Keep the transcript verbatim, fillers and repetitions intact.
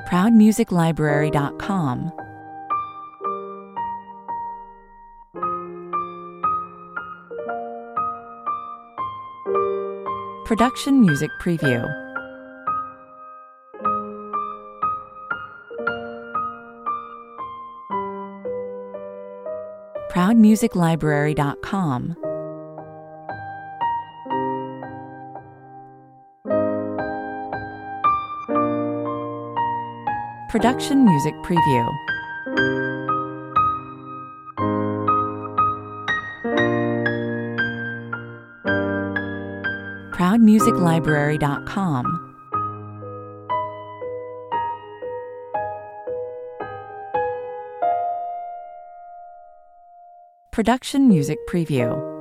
proud music library dot com. Production Music Preview. proud music library dot com. Production Music Preview. proud music library dot com. Production Music Preview.